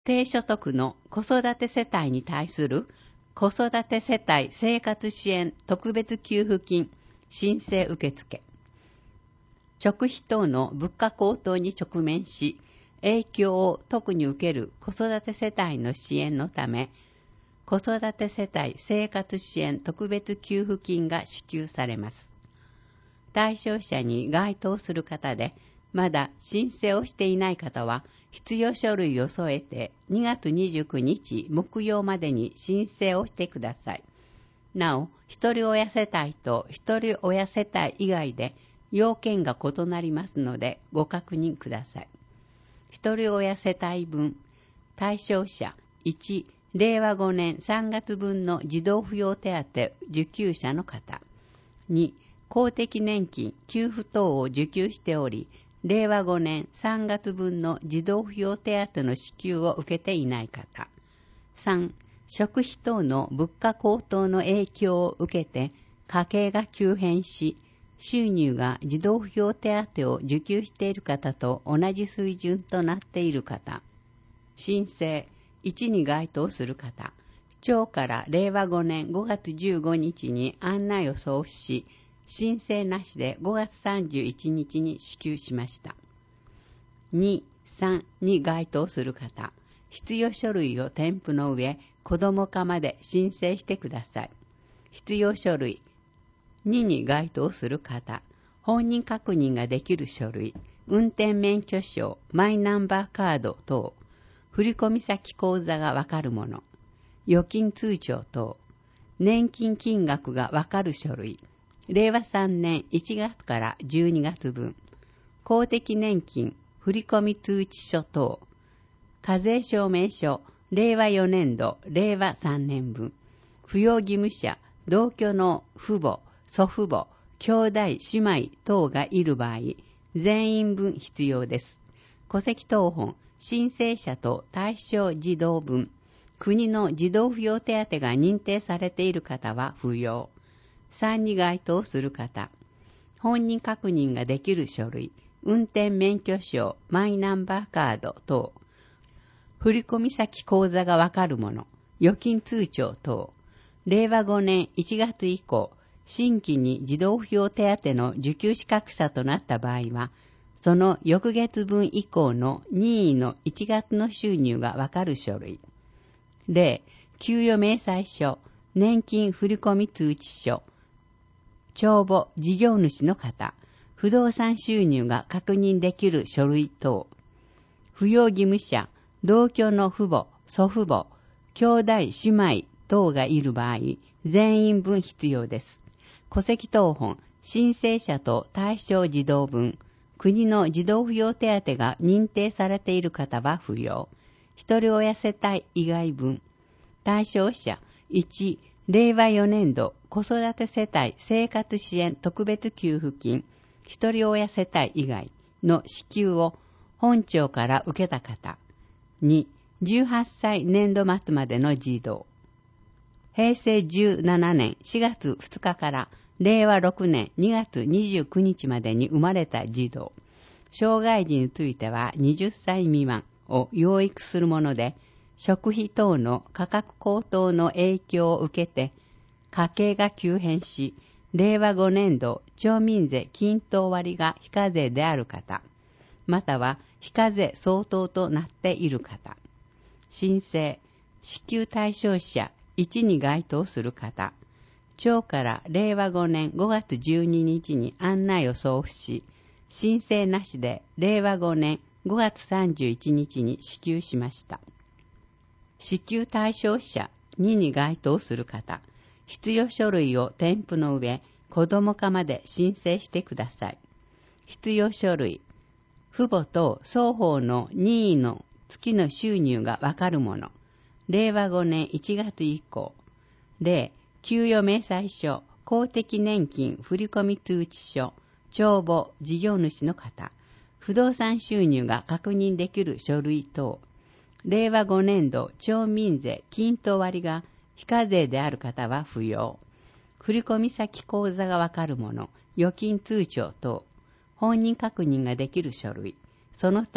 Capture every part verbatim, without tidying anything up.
低所得の子育て世帯に対する子育て世帯生活支援特別給付金申請受付。食費等の物価高騰に直面し、影響を特に受ける子育て世帯の支援のため、子育て世帯生活支援特別給付金が支給されます。対象者に該当する方で、まだ申請をしていない方は、必要書類を添えてにがつにじゅうくにち木曜までに申請をしてください。なお、一人親世帯と一人親世帯以外で要件が異なりますのでご確認ください。一人親世帯分、対象者いち、れいわごねんさんがつぶんの児童扶養手当受給者の方。に、公的年金、給付等を受給しており、れいわごねんさんがつぶんの児童扶養手当の支給を受けていない方。さん、食費等の物価高騰の影響を受けて家計が急変し、収入が児童扶養手当を受給している方と同じ水準となっている方。申請いちに該当する方。町かられいわごねんごがつじゅうごにちに案内を送付し、申請なしでごがつさんじゅういちにちに支給しました。に、さんに該当する方。必要書類を添付の上、子ども課まで申請してください。必要書類。にに該当する方。本人確認ができる書類。運転免許証、マイナンバーカード等。振込先口座がわかるもの。預金通帳等。年金金額がわかる書類。れいわさんねんいちがつからじゅうにがつぶん、公的年金振込通知書等、課税証明書れいわよねんどれいわさんねんぶん、扶養義務者同居の父母祖父母兄弟姉妹等がいる場合、全員分必要です。戸籍謄本申請者と対象児童分、国の児童扶養手当が認定されている方は不要。さんに該当する方。本人確認ができる書類、運転免許証、マイナンバーカード等。振込先口座がわかるもの、預金通帳等。れいわごねんいちがつ以降、新規に児童扶養手当の受給資格者となった場合は、その翌月分以降の任意のいちがつの収入がわかる書類。例、給与明細書、年金振込通知書、帳簿事業主の方、不動産収入が確認できる書類等、扶養義務者、同居の父母、祖父母、兄弟姉妹等がいる場合、全員分必要です。戸籍謄本、申請者と対象児童分、国の児童扶養手当が認定されている方は不要。一人親世帯以外分、対象者いち、れいわよねんど子育て世帯生活支援特別給付金一人親世帯以外の支給を本庁から受けた方。に、じゅうはっさい年度末までの児童。へいせいじゅうななねんしがつふつかかられいわろくねんにがつにじゅうくにちまでに生まれた児童。障害児についてははたち未満を養育するもので、食費等の価格高騰の影響を受けて、家計が急変し、れいわごねんど町民税均等割が非課税である方、または非課税相当となっている方、申請、支給対象者いちに該当する方、町かられいわごねんごがつじゅうににちに案内を送付し、申請なしでれいわごねんごがつさんじゅういちにちに支給しました。支給対象者にに該当する方、必要書類を添付の上、子ども課まで申請してください。必要書類、父母と双方の任意の月の収入がわかるもの、れいわごねんいちがつ以降。例、給与明細書、公的年金振込通知書、帳簿事業主の方、不動産収入が確認できる書類等。れいわごねんど町民税均等割が非課税である方は不要。振込先口座がわかるもの、預金通帳等、本人確認ができる書類、その他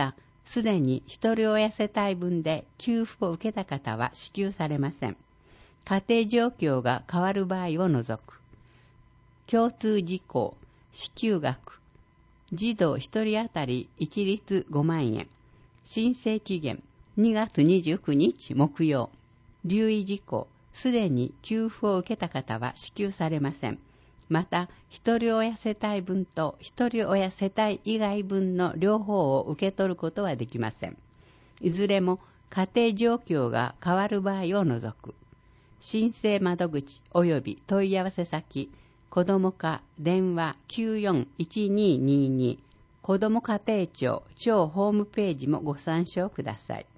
すでに一人親世帯分で給付を受けた方は支給されません。家庭状況が変わる場合を除く。共通事項、支給額、児童一人当たり一律ごまんえん。申請期限にがつにじゅうくにち木曜。留意事項、すでに給付を受けた方は支給されません。また、一人親世帯分と一人親世帯以外分の両方を受け取ることはできません。いずれも家庭状況が変わる場合を除く。申請窓口及び問い合わせ先、子ども課電話 きゅうよんいちにーにーにー、子ども家庭庁庁ホームページもご参照ください。